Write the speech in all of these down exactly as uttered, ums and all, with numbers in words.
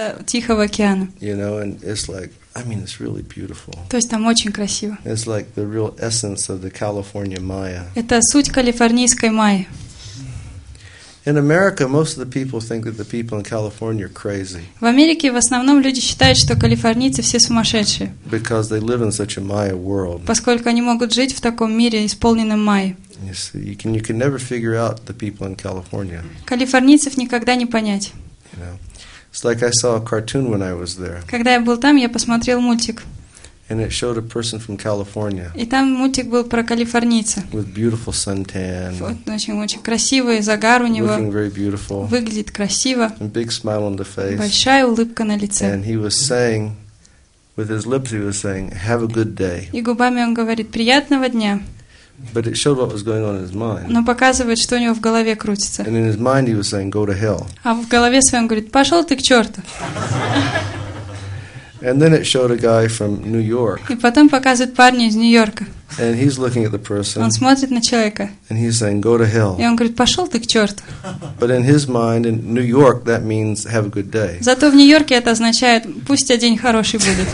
до Тихого океана. You know, and it's like, I mean, it's really beautiful. То есть там очень красиво. It's like the real essence of the California Maya. Это суть калифорнийской майи. In America, most of the people think that the people in California are crazy. В Америке в основном люди считают, что калифорнийцы все сумасшедшие. Because they live in such a Maya world. Поскольку они могут жить в таком мире, исполненном майей. You see, you can you can never figure out the people in California. Калифорнийцев никогда не понять. You know, it's like I saw a cartoon when I was there. Когда я был там, я посмотрел мультик. And it showed a person from California. И там мультик был про калифорнийца. With beautiful suntan. Вот, очень очень красивый загар у него. Looking very beautiful. Выглядит красиво. And big smile on the face. Большая улыбка на лице. And he was saying, with his lips, he was saying, "Have a good day." И губами он говорит: приятного дня. But it showed what was going on in his mind. Но показывает, что у него в голове крутится. And in his mind, he was saying, "Go to hell." А в голове своем говорит: пошел ты к черту. And then it showed a guy from New York. И потом показывает парня из Нью-Йорка. And he's looking at the person. Он смотрит на человека. And he's saying, "Go to hell." И он говорит: пошел ты к черту. But in his mind, in New York, that means have a good day. Зато в Нью-Йорке это означает: пусть у тебя день хороший будет.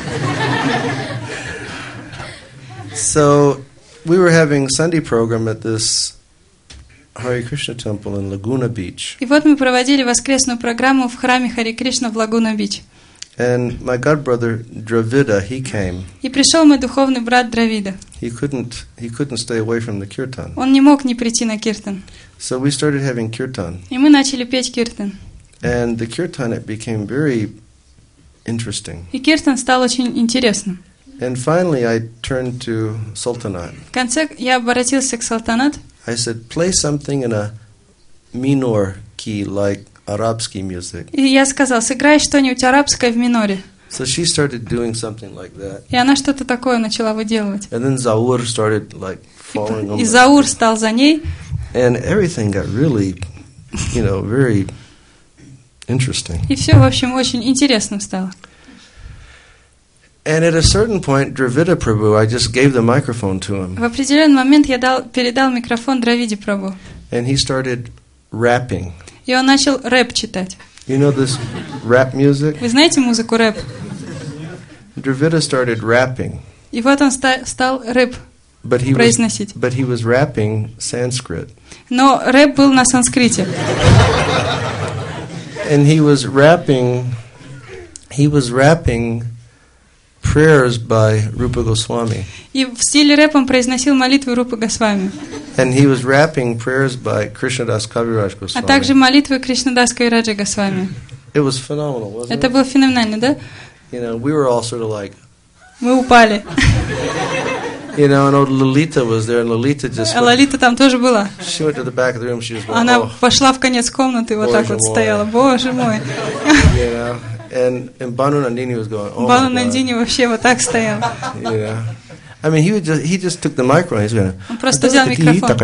So we were having Sunday program at this Hare Krishna temple in Laguna Beach. И вот мы проводили воскресную программу в храме Харе Кришна в Лагуна-Бич. And my god brother Dravida, he came. И пришел мой духовный брат Дравида. He couldn't he couldn't stay away from the kirtan. Он не мог не прийти на киртан. So we started having kirtan. И мы начали петь киртан. And the kirtan, it became very interesting. И киртан стал очень интересным. And finally I turned to Sultanat. В конце я обратился к Салтанат. I said, play something in a minor key like Arabski music. И я сказал: сыграй что-нибудь арабское в миноре. So she started doing something like that. И она что-то такое начала выделывать. And then Zaur started like following on. И Заур стал за ней. And everything got really, you know, very interesting. И все, в общем, очень интересным стало. And at a certain point, Dravida Prabhu, I just gave the microphone to him. В определенный момент я дал, передал микрофон Дравиде Прабху. And he started rapping. И он начал рэп читать. You know this rap music? Вы знаете музыку рэп? Dravida started rapping. И вот он ста- стал рэп But he was, произносить. but he was rapping Sanskrit. Но рэп был на санскрите. And he was rapping, he was rapping prayers by Rupa Goswami. И в стиле рэп он произносил молитвы Рупы Госвами. And he was rapping prayers by Krishnadas Kaviraj А также Goswami. молитвы Кришнадас Кавираджа Госвами. It was phenomenal, wasn't Это it? было феноменально, да? You know, we were all sort of like, Мы упали. you know, and old Lolita was there, and Lolita just А Лолита там тоже была. she went to the back of the room. She was like, Она oh, пошла в конец комнаты и вот так Боже вот мой. стояла. Боже мой. you know. And and Banu Nandini was going, oh Бану my God. Нандини вообще вот так стоял. You know. I mean, he would just he just took the microphone. He's going. Он просто взял микрофон.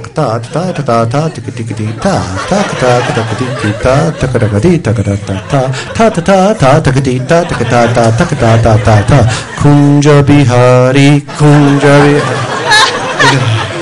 Kunja Bihari, Kunja Bihari.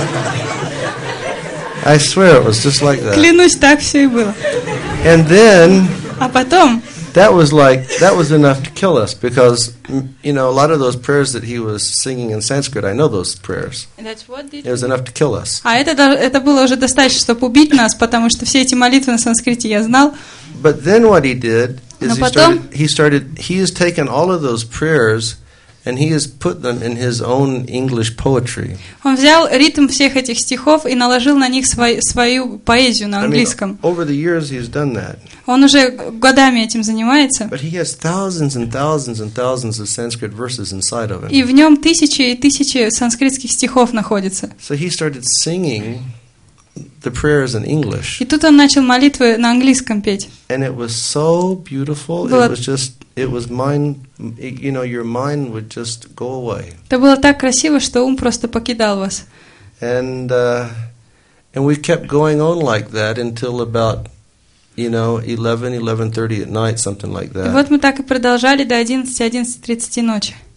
I swear it was just like that. Клянусь, так все и было. And then А потом that was like that was enough to kill us because you know a lot of those prayers that he was singing in Sanskrit. I know those prayers. It was enough to kill us. А это, да- это было уже достаточно, чтобы убить нас, потому что все эти молитвы на санскрите я знал. But then what he did is Но he потом- started, he started he has taken all of those prayers and he has put them in his own English poetry. Он взял ритм всех этих стихов и наложил на них свой, свою поэзию на I mean, английском. over the years he's done that. Он уже годами этим занимается. But he has thousands and thousands and thousands of Sanskrit verses inside of him. И в нем тысячи и тысячи санскритских стихов находятся. So he started singing the prayers in English. И тут он начал молитвы на английском петь. And it was so beautiful. Было- It was just, it was mind, you know, your mind would just go away. Это было так красиво, что ум просто покидал вас. And uh, and we kept going on like that until about, you know, eleven, eleven thirty at night, something like И that. вот мы так и продолжали до одиннадцати, одиннадцати тридцати ночи.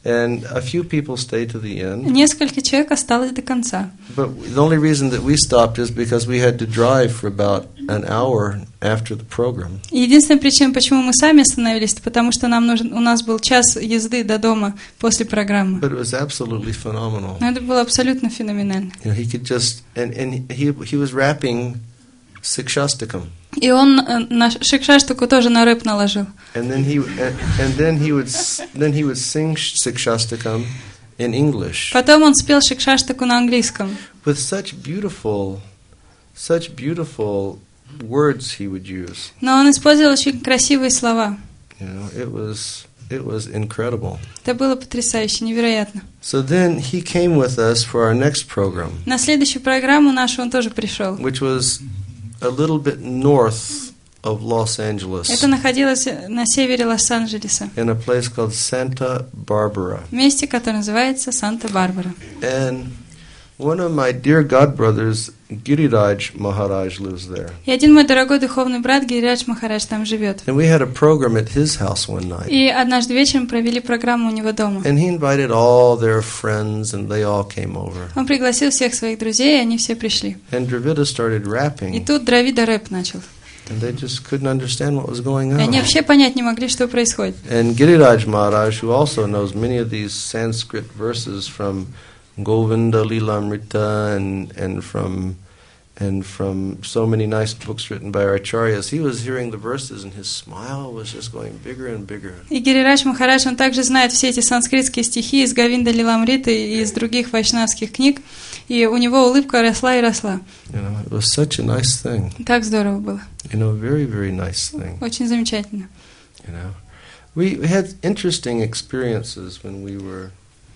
And a few people stayed to the end. Несколько человек осталось до конца. But the only reason that we stopped is because we had to drive for about an hour after the program. Единственная причина, почему мы сами остановились, потому что нам нужен, у нас был час езды до дома после программы. But it was absolutely phenomenal. Но это было абсолютно феноменально. You know, he could just and and he he was rapping Sikshastakam. И он на Шикшаштаку тоже на рэп наложил. And then he and, and then he would then he would sing Sikshastakam in English. Потом он спел Шикшаштаку на английском. With such beautiful, such beautiful words he would use. Но он использовал очень красивые слова. You know, it was it was incredible. Это было потрясающе, невероятно. So then he came with us for our next program. На следующую программу нашу он тоже пришел. Which was a little bit north of Los Angeles. Это находилось на севере Лос-Анджелеса. In a place called Santa Barbara. Месте, которое называется Санта-Барбара. And one of my dear godbrothers, Giriraj Maharaj, lives there. И один мой дорогой духовный брат Гирирадж Махарадж там живет. And we had a program at his house one night. И однажды вечером провели программу у него дома. And he invited all their friends, and they all came over. Он пригласил всех своих друзей, и они все пришли. And Dravida started rapping. И тут Дравида рэп начал. And they just couldn't understand what was going on. И они вообще понять не могли, что происходит. And Giriraj Maharaj, who also knows many of these Sanskrit verses from Govinda Lilamrita and and from and from so many nice books written by our acharyas, he was hearing the verses and his smile was just going bigger and bigger. И Гирирадж Махарадж, он также знает все эти санскритские стихи из Говинда Лиламриты и из других вайшнавских книг, и у него улыбка росла и росла. You know, it was such a nice thing. Так здорово было. You know, very, very nice thing. Очень замечательно. You know, we had interesting experiences when we were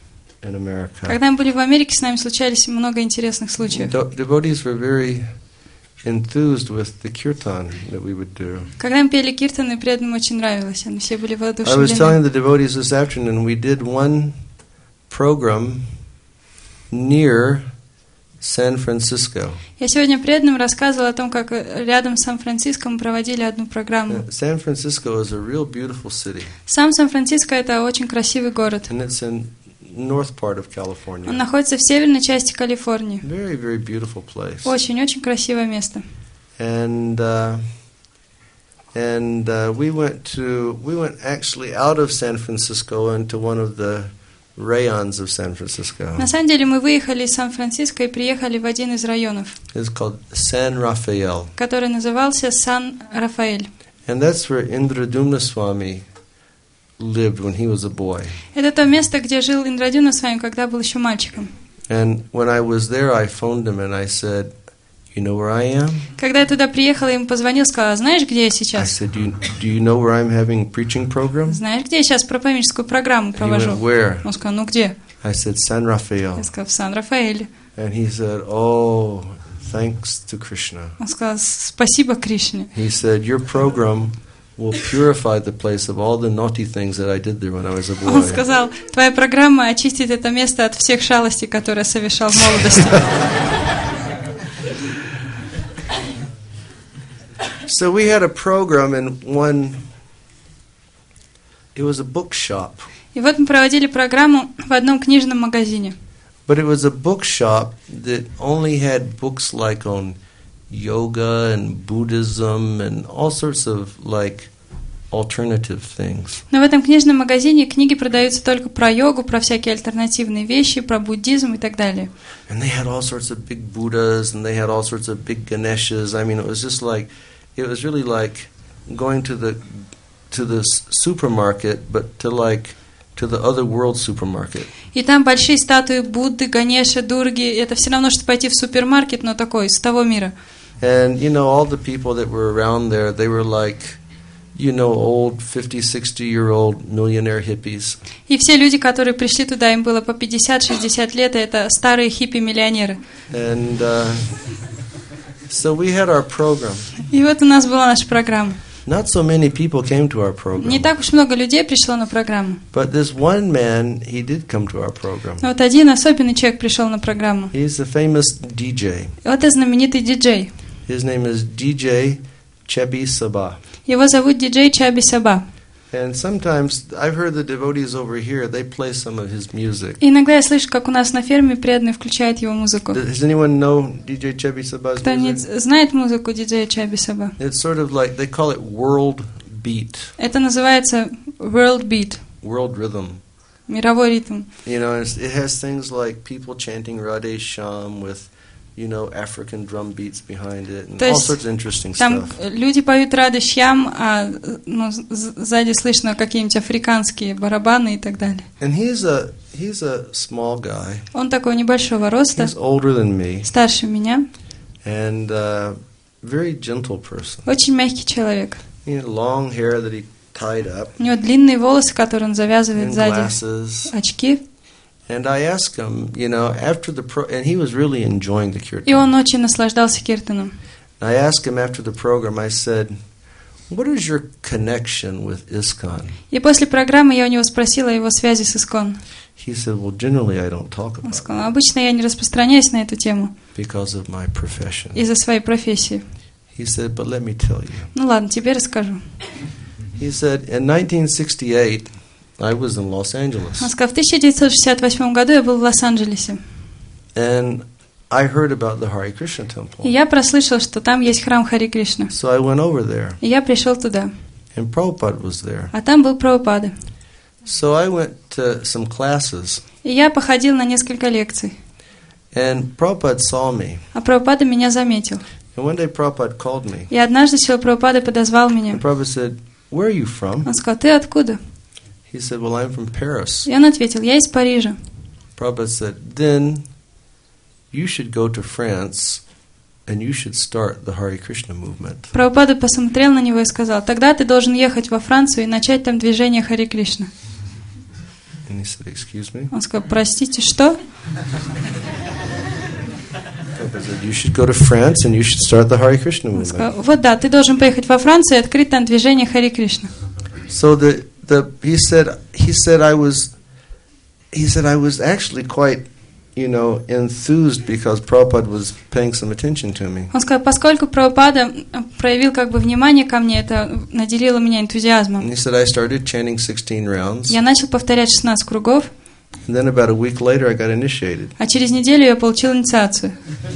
in America. Когда мы были в Америке, с нами случались много интересных случаев. De- devotees were very enthused with the kirtan that we would do. Когда мы пели киртаны, преданным очень нравилось, они все были I was воодушевлены. telling the devotees this afternoon, we did one program near San Francisco. Я сегодня преданным рассказывала о том, как рядом с Сан-Франциско мы проводили одну программу. San Francisco is a real beautiful city. Сам Сан-Франциско — это очень красивый город. And it's in north part of California. Он находится в северной части Калифорнии. Very, very beautiful place. Очень-очень красивое место. And uh, and uh, we went to we went actually out of San Francisco into one of the rayons of San Francisco. На самом деле мы выехали из Сан-Франциско и приехали в один из районов, It's called San Rafael. который назывался Сан-Рафаэль. And that's where Indradumna Swami lived when he was a boy. Это то место, где жил Индрадюна с вами, когда был еще мальчиком. And when I was there, I phoned him and I said, "You know where I am?" Когда я туда приехала, я ему позвонил, сказала: знаешь, где я I сейчас? said, "Do you, do you know where I'm having a preaching program?" Знаешь, где я сейчас проповедническую программу And he провожу? went, "Where?" Он сказал: ну где? I said, "San Rafael." Я сказала: в Сан-Рафаэле. And he said, "Oh, thanks to Krishna." Он сказал: спасибо Кришне. He said, "Your program will purify the place of all the naughty things that I did there when I was a Он boy." сказал: твоя программа очистит это место от всех шалостей, которые я совершал в молодости. So we had a program in one, it was a bookshop. И вот мы проводили программу в одном книжном магазине. But it was a bookshop that only had books like on yoga and Buddhism and all sorts of like alternative things. Но в этом книжном магазине книги продаются только про йогу, про всякие альтернативные вещи, про буддизм и так далее. And they had all sorts of big Buddhas and they had all sorts of big Ganeshas. I mean, it was just like, it was really like going to the to the supermarket, but to like to the other world supermarket. И там большие статуи Будды, Ганеша, Дурги. Это все равно, что пойти в супермаркет, но такой, с того мира. And, you know, all the people that were around there, they were like, you know, old fifty, sixty-year-old millionaire hippies. И все люди, которые пришли туда, им было по пятьдесят-шестьдесят лет, и это старые хиппи-миллионеры. And uh, so we had our program. И вот у нас была наша программа. Not so many people came to our program. Не так уж много людей пришло на программу. But this one man, he did come to our program. Но вот один особенный человек пришел на программу. He's a famous ди джей. Вот это знаменитый диджей. His name is ди джей Chebi Sabah. Его зовут диджей Чаби Саба. And sometimes I've heard the devotees over here, they play some of his music. И иногда я слышу, как у нас на ферме преданные включают его музыку. Does anyone know ди джей Chubby Saba's Кто-нибудь music? знает музыку диджея Чаби Саба? It's sort of like, they call it world beat, Это называется world beat, world rhythm. мировой ритм. You know, it's, it has things like people chanting Radhe Shyam with, you know, African drum beats behind it, and То all есть sorts of interesting Там stuff. люди поют Рады Шьям, а ну, з- сзади слышно какие-нибудь африканские барабаны и так далее. And he's a he's a small guy. Он такого небольшого роста, He's older than me, старше меня, and uh, very gentle person. очень мягкий человек. He had long hair that he tied up, У него длинные волосы, которые он завязывает and сзади, glasses. очки. And I asked him, you know, after the pro, and he was really enjoying the kirtan. И он очень наслаждался киртаном. I asked him after the program. I said, "What is your connection with ISKCON?" И после программы я у него спросила о его связи с Искон. He said, "Well, generally I don't talk Он about сказал: обычно я не распространяюсь на эту тему it because of my profession." из-за своей профессии. He said, "But let me tell you." Ну ладно, тебе расскажу. He said, "In nineteen sixty-eight, I was in Los Angeles, Он сказал: в тысяча девятьсот шестьдесят восьмом году я был в Лос-Анджелесе. and I heard about the Hare Krishna И temple. я прослышал, что там есть храм Хари Кришна. So I went over there, И я пришел туда. and Prabhupada was there. А там был Прабхупада. So I went to some classes, И я походил на несколько лекций. and Prabhupada saw me. А Прабхупада меня заметил. And one day Prabhupada called me. И однажды Шрила Прабхупада подозвал меня. And Prabhupada said, "Where are you from?" Он сказал: ты откуда? He said, "Well, I'm from Paris." И он ответил: я из Парижа. Prabhupada said, "Then you should go to France and you should start the Hare Krishna movement." Прабхупада посмотрел на него и сказал: тогда ты должен ехать во Францию и начать там движение Хари Кришна. And he said, "Excuse me?" Он сказал: простите, что? Prabhupada said, "You should go to France and you should start the Hare Krishna Он movement." сказал: вот да, ты должен поехать во Францию и открыть там движение Хари Кришна. So the the he said he said I was he said I was actually quite, you know, enthused because Prabhupada was paying some attention to me. Он сказал: поскольку Прабхупада проявил как бы внимание ко мне, это наделило меня And энтузиазмом. he said I started chanting sixteen rounds, Я начал повторять шестнадцать кругов, and then about a week later I got initiated. а через неделю я получил инициацию.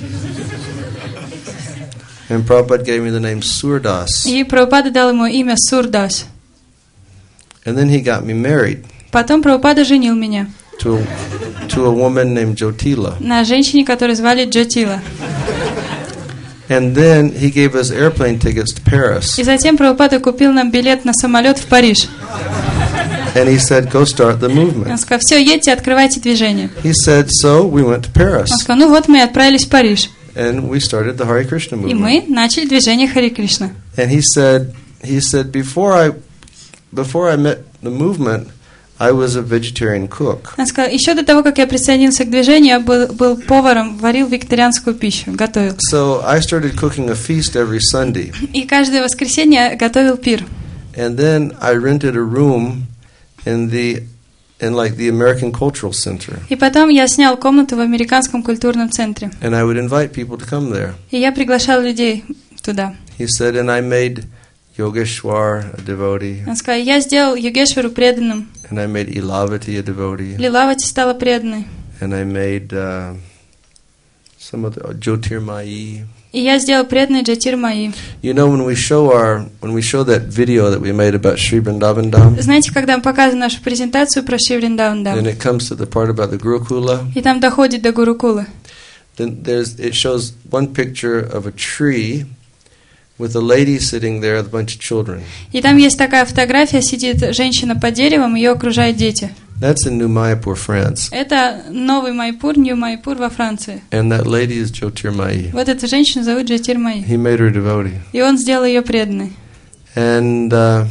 And Prabhupada gave me the name Surdas. И Прабхупада дал ему имя Сурдас. And then he got me married Потом Прабхупада женил меня to a, to a woman named Jotila. на женщине, которую звали Джотила. And then he gave us airplane tickets to Paris. И затем Прабхупада купил нам билет на самолет в Париж. And he said, "Go start the Он movement." сказал: все, едьте, открывайте движение. He said, so we went to Paris. Он сказал: ну вот мы и отправились в Париж. And we started the Hare Krishna И movement. мы начали движение Хари Кришна. And he said, he said, before I, before I met the movement, I was a vegetarian cook. Он сказал: еще до того, как я присоединился к движению, я был, был поваром, варил вегетарианскую пищу, готовил. So I started cooking a feast every Sunday. И каждое воскресенье готовил пир. And then I rented a room in the, in like the American Cultural Center. И потом я снял комнату в американском культурном центре. And I would invite people to come there. И я приглашал людей туда. He said, and I made Yogeshwar a devotee, Он сказал: я сделал Йогешвару преданным, and I made Ilavati a devotee, Лилавати стала преданной, and I made uh, some of the uh, Jyotirmayi. и я сделал преданной Джатир Маи. You know, when we show our, when we show that video that we made about Sri Vrindavan Dham, Знаете, когда мы показываем нашу презентацию про Шри Вриндаван and Дам, it comes to the part about the Gurukula, и там доходит до Гурукулы, then there's, it shows one picture of a tree with a lady sitting there with a bunch of children. и там есть такая фотография, сидит женщина под деревом, ее окружают дети. That's in New Mayapur, France. Это новый Майпур, Нью Майпур во Франции. And that lady is Jyotirmayi. Вот эту женщину зовут Джатир Маи. He made her a devotee. И он сделал ее преданной. And uh,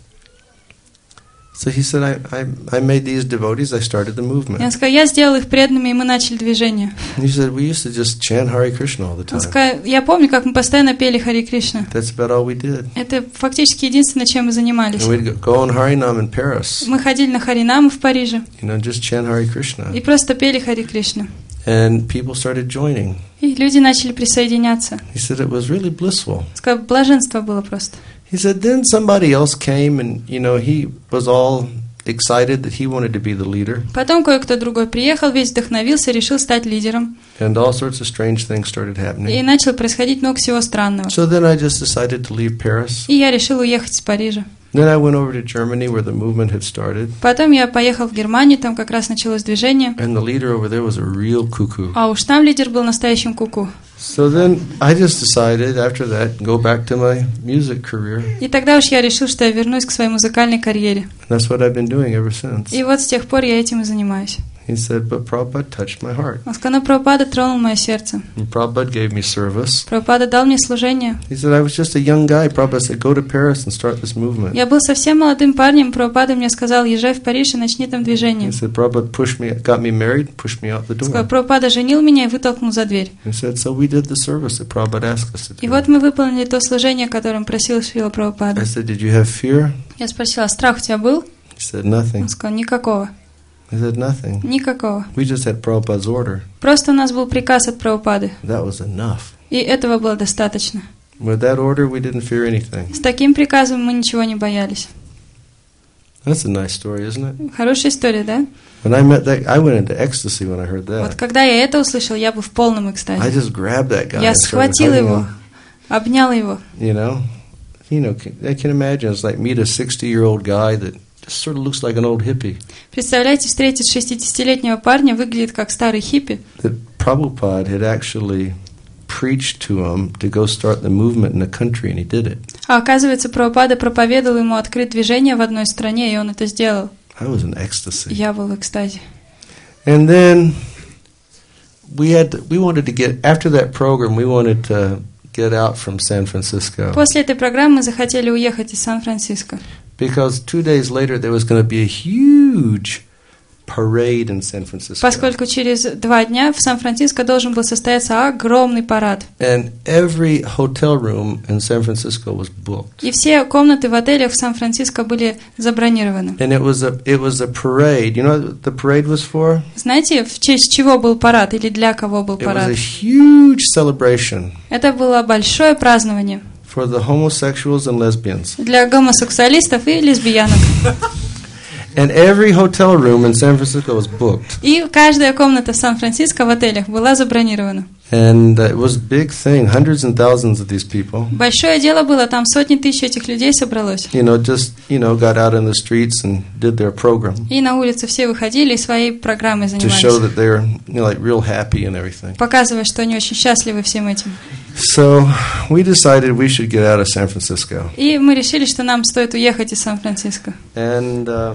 so he said, I, I, I made these devotees, I started the И он movement. сказал: я сделал их преданными, и мы начали движение. And he said, we used to just chant Hare Krishna all the Он time. сказал: я помню, как мы постоянно пели Хари Кришна. That's about all we did. Это фактически единственное, чем мы занимались. And we'd go on Harinam in Paris, Мы ходили на Харинамы в Париже you know, just chant Hare Krishna. и просто пели Хари Кришна. And people started joining. И люди начали присоединяться. He said it was really blissful. Он сказал: блаженство было просто. He said, then somebody else came and, you know, he was all excited that he wanted to be the leader. Потом кое-кто другой приехал, весь вдохновился, решил стать лидером. And all sorts of strange things started И happening. начало происходить много всего странного. So then I just decided to leave Paris. И я решил уехать из Парижа. Then I went over to Germany where the movement had started. Потом я поехал в Германию, там как раз началось движение. And the leader over there was a real cuckoo. А уж там лидер был настоящим куку. So then I just decided after that go back to my music career. И тогда уж я решил, что я вернусь к своей музыкальной карьере. And that's what I've been doing ever since. И вот с тех пор я этим и занимаюсь. He said, but Prabhupada touched my heart. Он сказал, Прабхупада тронул мое сердце. And Prabhupada gave me service. Прабхупада дал мне служение. He said, I was just a young guy. Prabhupada said, go to Paris and start this movement. Я был совсем молодым парнем, Прабхупада мне сказал, езжай в Париж и начни там движение. He said, Prabhupada pushed me, got me married, pushed me out the Сказал, door. Прабхупада женил меня и вытолкнул за дверь. He said, so we did the service that Prabhupada asked us to И do. вот мы выполнили то служение, которым просил Шрила I Прабхупада. said, did you have fear? Я спросила, страх у тебя был? He said, nothing. Он сказал, никакого, I said, nothing. никакого. We just had Prabhupada's order. Просто у нас был приказ от Прабхупады, That was enough. и этого было достаточно. With that order, we didn't fear anything. С таким приказом мы ничего не боялись. That's a nice story, isn't it? Хорошая история, да? When I met that, I went into ecstasy when I heard Вот that. когда я это услышал, я был в полном I экстазе. just grabbed that guy Я and started схватил hugging его, him. обнял его. You know, you know, I can imagine it's like meet a sixty-year-old guy that just sort of looks like an old hippie. Представляете, встретить шестидесятилетнего парня, выглядит как старый хиппи. That Prabhupada had actually preached to him to go start the movement in a country, and he did it. А оказывается, Прабхупада проповедовал ему открыть движение в одной стране, и он это сделал. I was in ecstasy. Я был в экстазе. And then we had to, we wanted to get after that program. We wanted to get out from San Francisco После этой программы мы захотели уехать из Сан-Франциско, because two days later there was going to be a huge parade in San Francisco. поскольку через два дня в Сан-Франциско должен был состояться огромный парад. And every hotel room in San Francisco was booked. И все комнаты в отелях в Сан-Франциско были забронированы. And it was a it was a parade. You know what the parade was for? Знаете, в честь чего был парад или для кого был It was парад? a huge celebration Это было большое празднование for the homosexuals and lesbians. для гомосексуалистов и лесбиянок. And every hotel room in San Francisco was booked. И каждая комната в Сан-Франциско в отелях была забронирована. And uh, it was a big thing, hundreds and thousands of these people. Большое дело было, там сотни тысяч этих людей собралось. You know, just, you know, got out in the streets and did their program И на улицу все выходили и своей программой to show занимались, that they're, you know, like real happy and everything. показывая, что они очень счастливы всем этим. So we decided we should get out of San Francisco. И мы решили, что нам стоит уехать из Сан-Франциско. And, uh,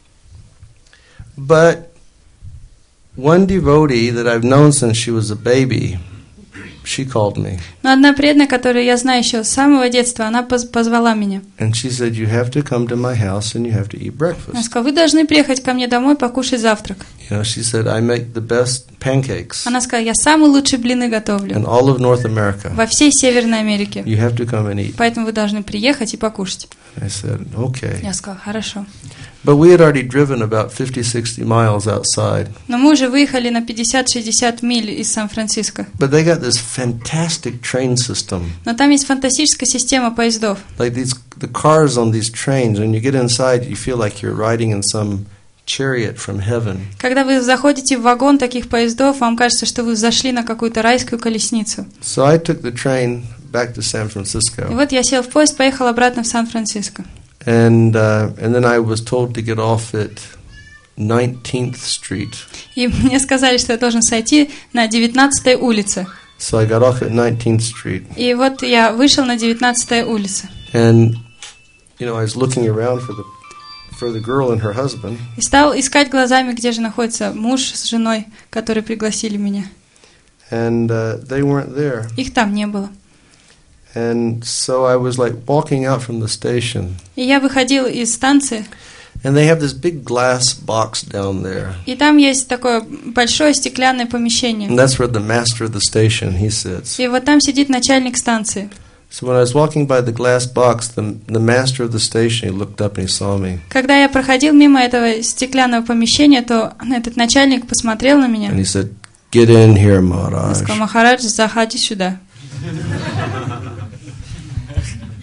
but one devotee that I've known since she was a baby, she called me. Но одна преданная, которую я знаю еще с самого детства, она поз- позвала меня. And she said, you have to come to my house and you have to eat Она breakfast. сказала, вы должны приехать ко мне домой покушать завтрак. You know, she said, I make the best pancakes Она сказала, я самые лучшие блины готовлю in all of North America. во всей Северной Америке. You have to come and eat. Поэтому вы должны приехать и покушать. I said, okay. Я сказала, хорошо. But we had already driven about fifty, sixty miles outside. Но мы уже выехали на пятьдесят-шестьдесят миль из Сан-Франциско. But they got this fantastic train system. Но там есть фантастическая система поездов. Like these, the cars on these trains, when you get inside, you feel like you're riding in some chariot from heaven. Когда вы заходите в вагон таких поездов, вам кажется, что вы зашли на какую-то райскую колесницу. So I took the train back to San И Francisco. вот я сел в поезд, поехал обратно в Сан-Франциско. And, uh, and then I was told to get off at nineteenth Street. И мне сказали, что я должен сойти на девятнадцатой улице. So I got off at nineteenth Street. И вот я вышел на девятнадцатой улице. And, you know, I was looking around for the for the girl and her husband. И стал искать глазами, где же находится муж с женой, которые пригласили меня. And uh, they weren't there. Их там не было. And so I was like walking out from the station. И я выходил из станции, And they have this big glass box down there. и там есть такое большое стеклянное помещение. And that's where the master of the station, he sits. И вот там сидит начальник станции. So when I was walking by the glass box, the, the master of the station, he looked up and he saw me. Когда я проходил мимо этого стеклянного помещения, то этот начальник посмотрел на меня. And he said, get in here, Он Maharaj. сказал, Махарадж, заходи сюда.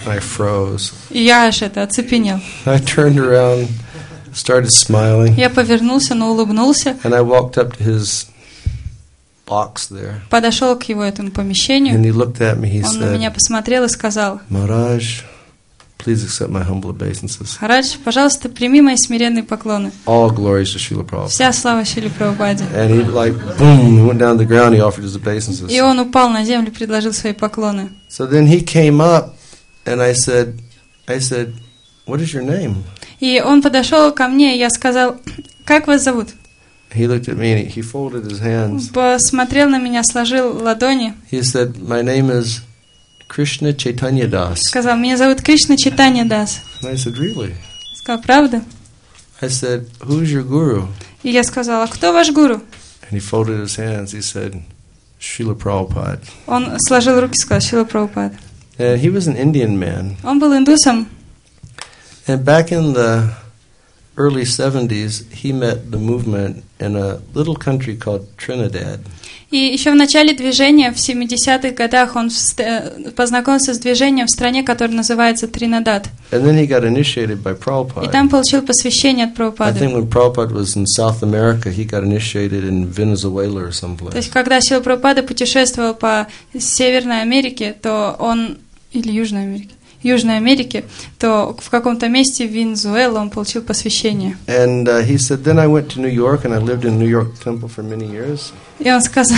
I froze. И я аж это оцепенел. I turned around, started smiling, Я повернулся, но улыбнулся, and I walked up to his box there. подошел к его этому помещению. And he looked at me, he Он на меня said, посмотрел и сказал: Maharaj, please accept my humble obeisances. Харадж, пожалуйста, прими мои смиренные поклоны. All glories to Srila Prabhupada. Вся слава Шриле Прабхупаде. And he like, boom, he went down to the ground, he offered his obeisances. И он упал на землю, предложил свои поклоны. So then he came up, and I said, I said, what is your name? И он подошел ко мне, и я сказал: как вас зовут? He looked at me and he folded his hands. Посмотрел на меня, сложил ладони. He said, my name is Krishna Chaitanya Das. Сказал: меня зовут Кришна Чайтанья Дас. And I said, really? Сказал: правда? I said, who's your guru? И я сказала: кто ваш гуру? And he folded his hands. He said, Srila Prabhupada. Он сложил руки и сказал: Шрила Прабхупада. And he was an Indian man. Он был индусом. And back in the early seventies, he met the movement in a little country called Trinidad. И еще в начале движения, в семидесятых годах, он вст- познакомился с движением в стране, которая называется Тринидад. And then he got initiated by Prabhupada. И там получил посвящение от I Прабхупады. think when Prabhupada was in South America, he got initiated in Venezuela or То someplace. есть, когда Шрила Прабхупада путешествовал по Северной Америке, то он... Или Южной Америке. Южной Америке, то в каком-то месте в Венесуэле он получил посвящение. And uh, he said, then I went to New York and I lived in New York Temple for many years. И он сказал...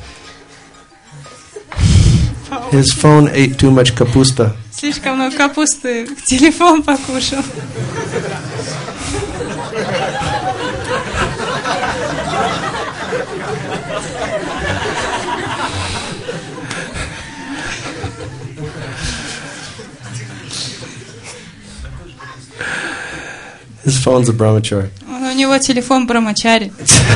His phone ate too much kapusta. Слишком много капусты, телефон покушал. His phone's a brahmachari. У него телефон брамачари.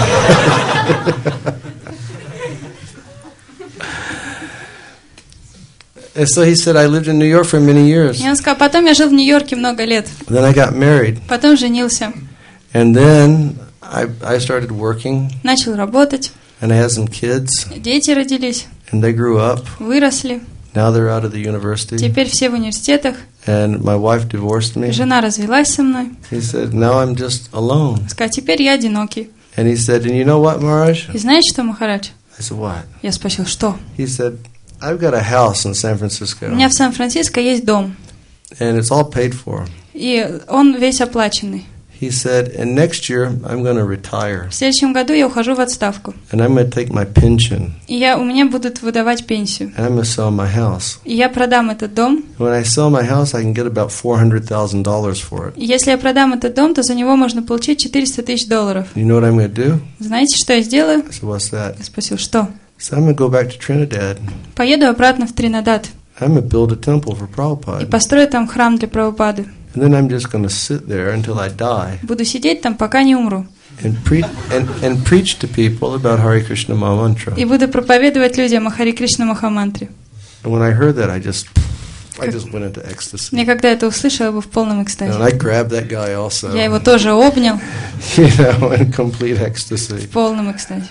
And so he said, I lived in New York for many years. И он сказал: потом я жил в Нью-Йорке много лет. Then I got married. Потом женился. And then I, I started working. Начал работать. And I had some kids. Дети родились. And they grew up. Выросли. Now they're out of the university. Теперь все в университетах. And my wife divorced me. Жена развелась со мной. He said, now I'm just alone. Сказал: теперь я одинокий. And he said, and you know what, Maharaj? И знаешь что, Махарадж? I said, what? Я спросил: что? He said, I've got a house in San У Francisco. меня в Сан-Франциско есть дом. And it's all paid for. И он весь оплаченный. He said, and next year I'm going to retire. В следующем году я ухожу в отставку. And I'm going to take my pension. И я, у меня будут выдавать пенсию. And I'm going to sell my house. И я продам этот дом. When I sell my house, I can get about four hundred thousand dollars for it. И если я продам этот дом, то за него можно получить четыреста тысяч долларов. You know what I'm going to do? Знаете, что я сделаю? I said, what's that? Я спросил: что? So I'm going to go back to Trinidad. Поеду обратно в Тринидад I'm going to build a temple for и Prabhupada. построю там храм для Прабхупады. And then I'm just going to sit there until I die Буду сидеть там, пока не умру. and, pre- and, and preach to people about Hare Krishna Mahamantra. И буду проповедовать людям о Харе Кришна Махамантре. And when I heard that, I just, I just went into ecstasy. Мне когда это услышала, я был в полном экстазе. And I grabbed that guy also. Я его тоже обнял You know, in complete ecstasy. в полном экстазе.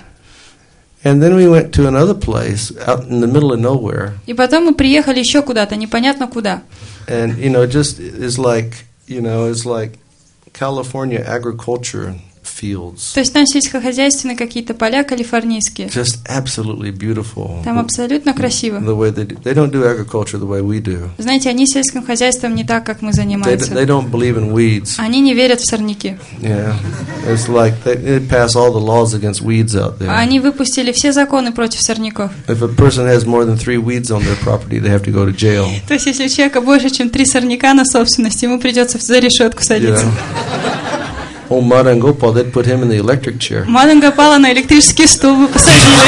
And then we went to another place out in the middle of nowhere. И потом мы приехали еще куда-то, непонятно куда. And, you know, just is like, you know, it's like California agriculture fields. То есть там сельскохозяйственные какие-то поля калифорнийские. Just absolutely beautiful. Там абсолютно красиво. The way they do. They don't do agriculture the way we do. Знаете, они сельским хозяйством не так, как мы They, занимаемся. they don't believe in weeds. Они не верят в сорняки. Yeah. It's like they, they pass all the laws against weeds out there. Они выпустили все законы против сорняков. If a person has more than three weeds on their property, they have to go to jail. То есть, если у человека больше, чем три сорняка на собственности, ему придется за решетку садиться. Yeah. Old Madan Gopal, they'd put him in the electric chair. Мадан Гопала на электрический стул бы посадили.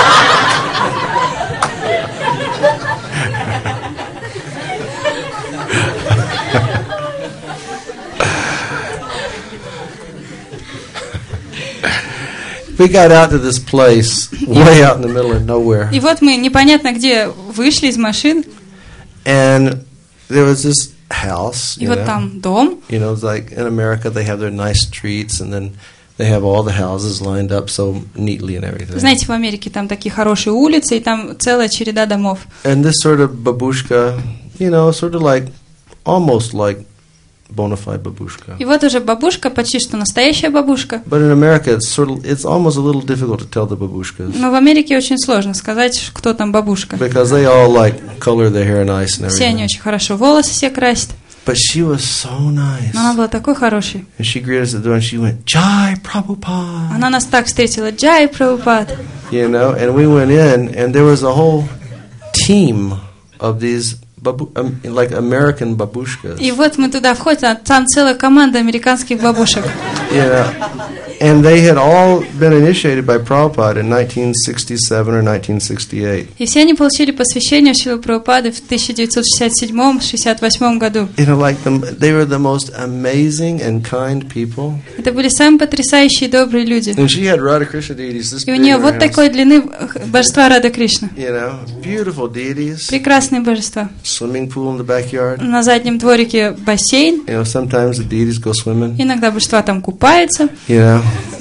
We got out to this place way out in the middle of nowhere. И вот мы непонятно где вышли из машин, And there was this house, и you вот know. там дом. You know, it's like in America they have their nice streets and then they have all the houses lined up so neatly and everything. Знаете, в Америке там такие хорошие улицы, и там целая череда домов. And this sort of babushka, you know, sort of like almost like bona fide babushka. И вот уже бабушка, почти что настоящая бабушка. But in America, it's sort of, it's almost a little difficult to tell the babushkas. Но в Америке очень сложно сказать, кто там бабушка. Because they all like color their hair nice and everything. Все они очень хорошо волосы все красят. But she was so nice. Но она была такой хорошей. And she greeted us at the door and she went, Jai Prabhupada. Она нас так встретила, Джай Прабхупад. You know, and we went in and there was a whole team of these babu, um, like American babushkas. И вот мы туда входим, а там целая команда американских бабушек. You know, and they had all been initiated by Prabhupada in nineteen sixty-seven or nineteen sixty-eight. И все они получили посвящение Шрилы Прабхупады в тысяча девятьсот шестьдесят седьмом — шестьдесят восьмом году. You know, like them, they were the most amazing and kind people. Это были самые потрясающие и добрые люди. And she had Radha Krishna deities this И у big нее in her вот house. такой длины божества Рада Кришна. You know, beautiful deities. Прекрасные божества. Swimming pool in the backyard. На заднем дворике бассейн. You know, sometimes the deities go swimming. Иногда божества там купаются. You know,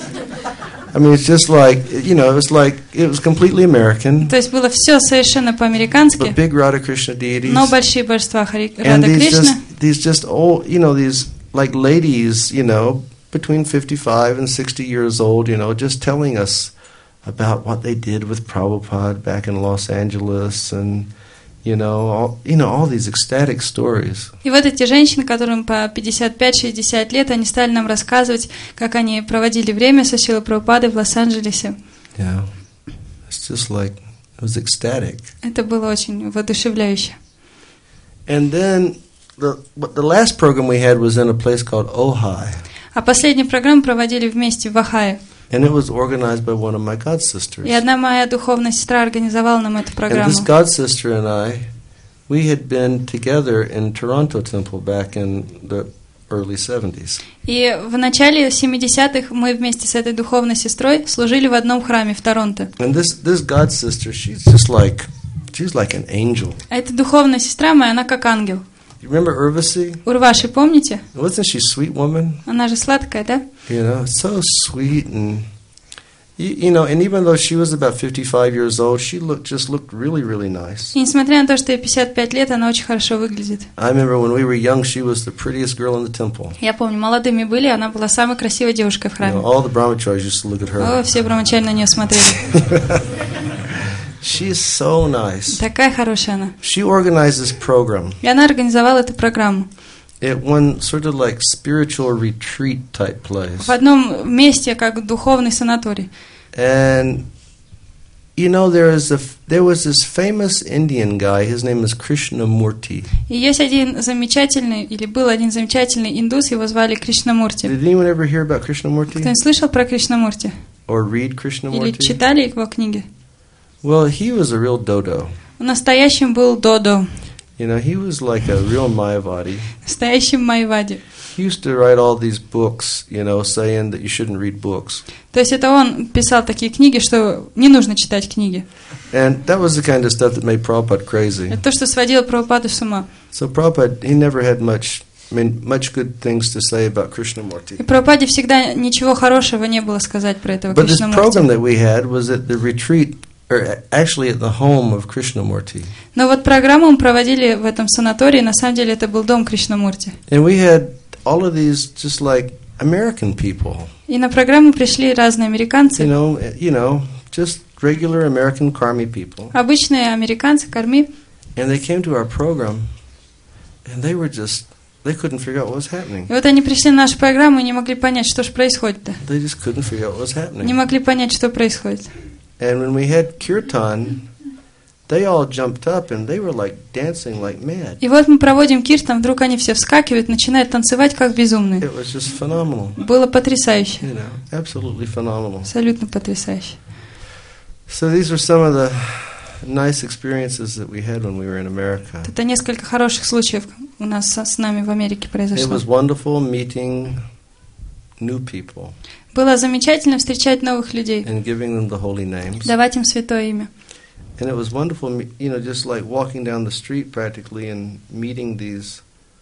I mean, it's just like, you know, it was like, it was completely American. То есть было все совершенно But по-американски, big Radha Krishna deities. но большие божества Хари- And Рада these Кришна. just, these just old, you know, these like ladies, you know, between fifty-five and sixty years old, you know, just telling us about what they did with Prabhupada back in Los Angeles and, you know, all, you know, all these ecstatic stories. И вот эти женщины, которым по пятьдесят пять — шестьдесят лет, они стали нам рассказывать, как они проводили время со Шрилой Прабхупадой в Лос-Анджелесе. Yeah. It's just like, it was ecstatic. Это было очень воодушевляюще. And then the but the last program we had was in a place called Ojai. А последнюю программу проводили вместе в Охайо. And it was organized by one of my god sisters. И одна моя духовная сестра организовала нам эту And программу. this god sister and I, we had been together in Toronto Temple back in the early seventies. И в начале семидесятых мы вместе с этой духовной сестрой служили в одном храме в Торонто. And this this god sister, she's just like, she's like an angel. А эта духовная сестра моя, она как ангел. You remember Urvasi? Урваши, помните? Wasn't she a sweet woman? Она же сладкая, да? You know, so sweet and you, you know, and even though she was about fifty-five years old, she looked just looked really, really nice. И несмотря на то, что ей пятьдесят пять лет, она очень хорошо выглядит. I remember when we were young, she was the prettiest girl in the temple. Я помню, молодыми были, она была самой красивой девушкой в You храме. know, all the brahmacharis used to look at her. О, все брамачари на нее смотрели. She's so nice. Такая хорошая она. She organized this program. И она организовала эту программу. It one sort of like spiritual retreat type place. В одном месте, как духовный санаторий. And you know, there is a there was this famous Indian guy. His name is Krishnamurti. И есть один замечательный, или был один замечательный индус, его звали Кришнамурти. Did anyone ever hear about Krishnamurti Кто-нибудь слышал про Кришнамурти? or read Или Krishnamurti? читали его книги? Well, he was a real dodo. Настоящим был Додо, You know, he was like a real Mayavadi. настоящим Майвади. He used to write all these books, you know, saying that you shouldn't read books. То есть это он писал такие книги, что не нужно читать книги. And that was the kind of stuff that made Prabhupada crazy. Это то, что сводило Прабхупаду с ума. So Prabhupada, he never had much, I mean, much good things to say about Krishnamurti. И Прабхупаде всегда ничего хорошего не было сказать про этого But this program Кришнамурти. that we had was at the retreat, or actually at the home of Krishnamurti. Но вот программу мы проводили в этом санатории, на самом деле это был дом Кришнамурти. And we had all of these just like American people, И на программу пришли разные you американцы, know, you know, just regular American karmi people. обычные американцы, корми. And they came to our program, and they were just, they couldn't figure out what was happening. И вот они пришли на нашу программу и не могли понять, что же происходит-то. They just couldn't figure out what was happening. Не могли понять, что происходит. And when we had kirtan, they all jumped up and they were like dancing like mad. И вот мы проводим киртан, вдруг они все вскакивают, начинают танцевать как безумные. It was just phenomenal. Было потрясающе. You know, absolutely phenomenal. Абсолютно потрясающе. So these are some of the nice experiences that we had when we were in America. Это несколько хороших случаев у нас со- с нами в Америке It произошло. was wonderful meeting new people Было замечательно встречать новых людей, and giving them the holy names. давать им святое имя. And it was wonderful, me- you know, just like walking down the street practically and meeting these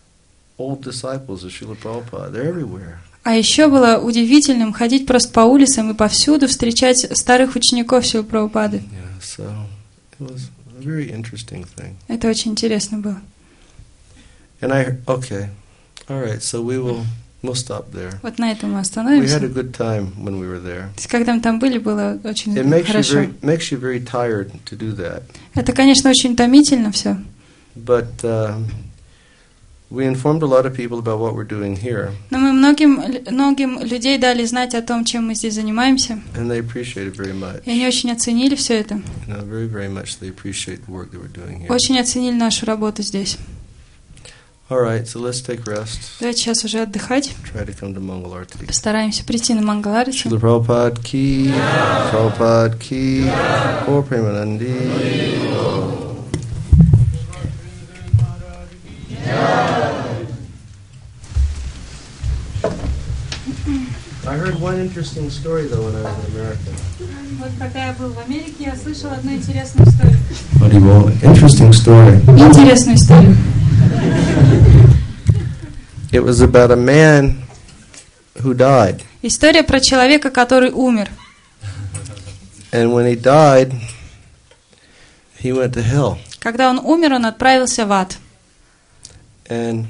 old disciples of Srila Prabhupada. They're everywhere. А еще было удивительным ходить просто по улицам и повсюду встречать старых учеников Шрилы Прабхупады. Yeah, so it was a very interesting thing. Это очень интересно было. And I, okay, all right, so we will, we'll stop there. Вот на этом мы We had остановимся. a good time when we were there. То есть, когда мы там были, было очень It makes you хорошо. very, makes you very tired to do that. Это, конечно, очень томительно все. But uh, we informed a lot of people about what we're doing here, Но мы многим, многим людей дали знать о том, чем мы здесь занимаемся. and they appreciate it very much. И они очень оценили все это. You know, very, very much they appreciate the work that we're doing here. Очень оценили нашу работу здесь. All right, so let's take rest. Давайте сейчас уже отдыхать. Try to come to Mangalarti. Постараемся прийти на Мангаларати. Srila Prabhupada ki, Prabhupada ki, Gaur Premanandi. I heard one interesting story though when I was in America. Вот когда я был в Америке, я слышал одну интересную историю. Interesting story. Интересную историю. It was about a man who died. История про человека, который умер. And when he died, he went to hell. Когда он умер, он отправился в ад. And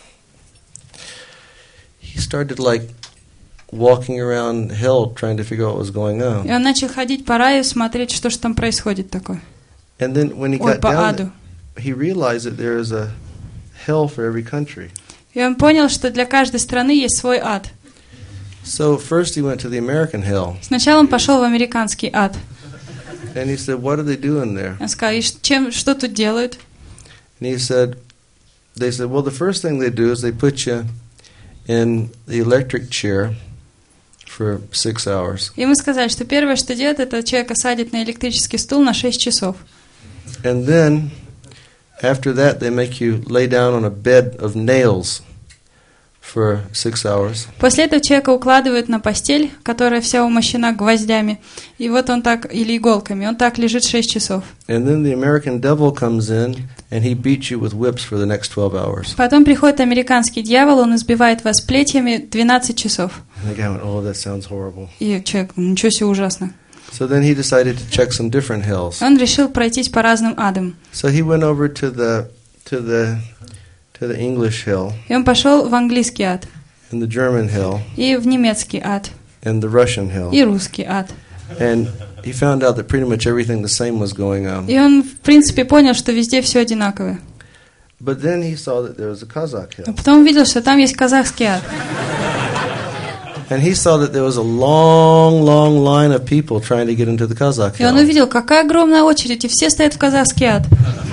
he started like walking around hell trying to figure out what was going И on. он начал ходить по раю, смотреть, что же там происходит такое. And then when he Ой, got по down аду. there, he realized that there is a hell for every country. И он понял, что для каждой страны есть свой ад. So first he went to the American hell. Сначала он пошел в американский ад. And he said, what are they doing there? Он сказал, и ш- чем, что тут делают? And he said, they said, well, the first thing they do is they put you in the electric chair for six hours. Ему сказали, что первое, что делают, это человека садит на электрический стул на шесть часов. And then, after that, they make you lay down on a bed of nails for six hours. После этого человека укладывают на постель, которая вся умощена гвоздями. И вот он так, или иголками, он так лежит шесть часов. And then the American devil comes in and he beats you with whips for the next twelve hours. Потом приходит американский дьявол, он избивает вас плетьями двенадцать часов. And the guy went, oh, that sounds horrible. И человек, ничего себе ужасно. So then he decided to check some different hells. Он решил пройтись по разным адам. So he went over to the to the to the English hell, И он пошел в английский ад, and the German hell, и в немецкий ад, and the Russian hell. и русский ад. And he found out that pretty much everything the same was going on. И он, в принципе, понял, что везде все одинаковое. But then he saw that there was a Kazakh Но hell. потом увидел, что там есть казахский ад. And he saw that there was a long, long line of people trying to get into the Kazakh И он hell. увидел, какая огромная очередь, и все стоят в казахский ад.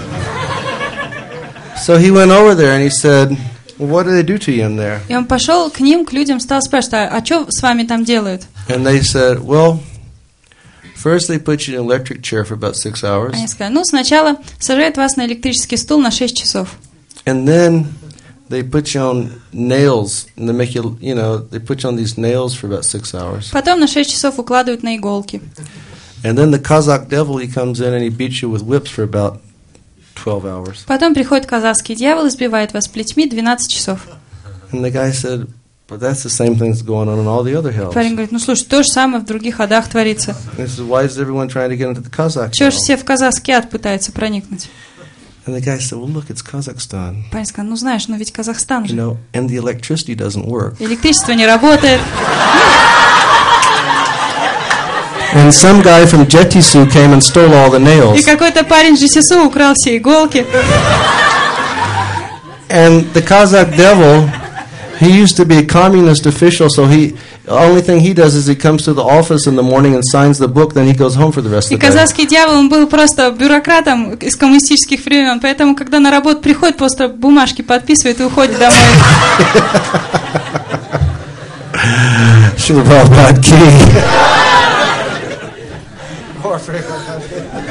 So he went over there and he said, well, what do they do to you in there? И он пошел к ним, к людям, стал спрашивать, а, а что с вами там делают? And they said, well, first they put you in an electric chair for about six hours. Они сказали, ну, сначала сажают вас на электрический стул на шесть часов. And then they put you on nails, and they make you, you know, they put you on these nails for about six hours. Потом на шесть часов укладывают на иголки. And then the Kazakh devil, he comes in and he beats you with whips for about twelve hours. Потом приходит казахский дьявол, избивает вас плетьми двенадцать часов. And the guy said, but that's the same thing that's going on in all the other hells. Парень говорит, ну, слушай, то же самое в других адах творится. And he said, why is everyone trying to get into the Kazakh Чего же hell? все в казахский ад пытаются проникнуть? And the guy said, well, look, it's Kazakhstan. Парень сказал, ну, знаешь, ну, ведь Казахстан You же. know, and the electricity doesn't work. Электричество не работает. And some guy from Jetisu came and stole all the nails. И какой-то парень же Сису украл все иголки. And the Kazakh devil, he used to be a communist official, so he, the only thing he does is he comes to the office in the morning and signs the book, then he goes home for the rest И of the day. казахский дьявол, он был просто бюрократом из коммунистических времен, поэтому, когда на работу приходит, просто бумажки подписывает и уходит домой. Srila Prabhupada ki.